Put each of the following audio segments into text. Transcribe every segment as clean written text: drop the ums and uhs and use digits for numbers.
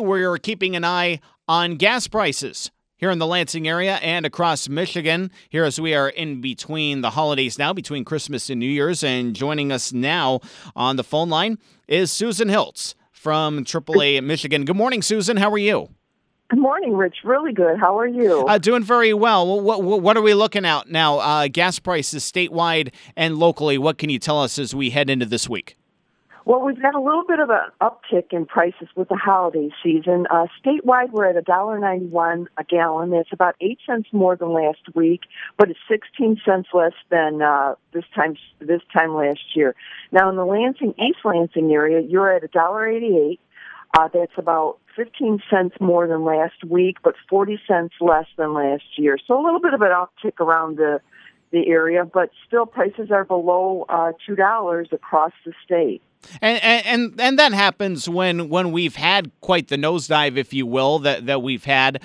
we're keeping an eye on gas prices here in the Lansing area and across Michigan, here as we are in between the holidays now, between Christmas and New Year's. And joining us now on the phone line is Susan Hiltz from AAA Michigan. Good morning, Susan. How are you? Good morning, Rich. Really good. How are you? Doing very well. What are we looking at now? Gas prices statewide and locally. What can you tell us as we head into this week? Well, we've got a little bit of an uptick in prices with the holiday season. Statewide, we're at $1.91 a gallon. That's about 8 cents more than last week, but it's 16 cents less than this time last year. Now, in the Lansing, East Lansing area, you're at $1.88. That's about 15 cents more than last week, but 40 cents less than last year. So a little bit of an uptick around the area, but still prices are below $2 across the state. And that happens when we've had quite the nosedive, if you will, that we've had,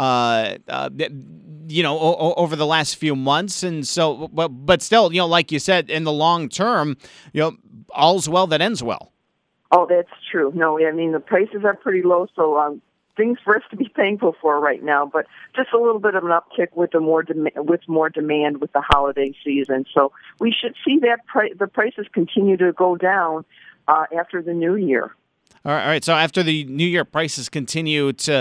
over the last few months. And so, but still, like you said, in the long term, all's well that ends well. Oh, that's true. No, I mean, the prices are pretty low, so things for us to be thankful for right now, but just a little bit of an uptick with more demand with the holiday season. So we should see that the prices continue to go down after the new year. All right. So after the new year, prices continue to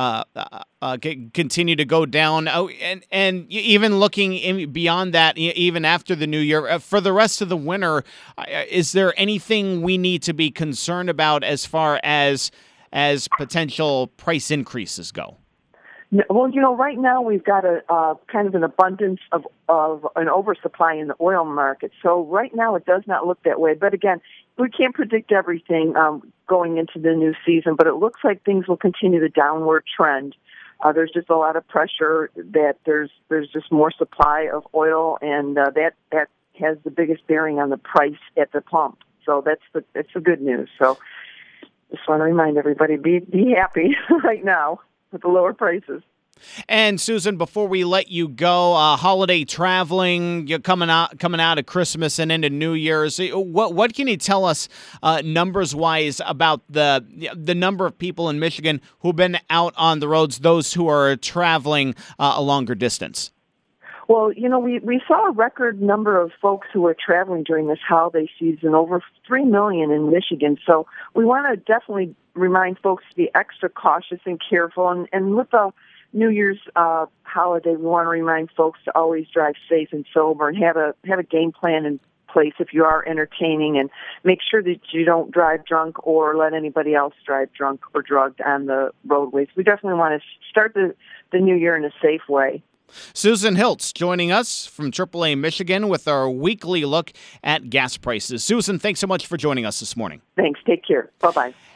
go down. Oh, and even looking beyond that, even after the new year, for the rest of the winter, is there anything we need to be concerned about as far as potential price increases go? Well, right now we've got a kind of an abundance of an oversupply in the oil market. So right now it does not look that way. But again, we can't predict everything going into the new season, but it looks like things will continue the downward trend. There's just a lot of pressure that there's just more supply of oil, and that has the biggest bearing on the price at the pump. So that's the good news. So just want to remind everybody, be happy right now with the lower prices. And Susan, before we let you go, holiday traveling, you're coming out of Christmas and into New Year's. What can you tell us, numbers wise, about the number of people in Michigan who've been out on the roads, those who are traveling a longer distance? Well, we saw a record number of folks who were traveling during this holiday season, over 3 million in Michigan. So we want to definitely remind folks to be extra cautious and careful. And with the New Year's holiday, we want to remind folks to always drive safe and sober and have a game plan in place if you are entertaining, and make sure that you don't drive drunk or let anybody else drive drunk or drugged on the roadways. We definitely want to start the new year in a safe way. Susan Hiltz joining us from AAA Michigan with our weekly look at gas prices. Susan, thanks so much for joining us this morning. Thanks. Take care. Bye-bye.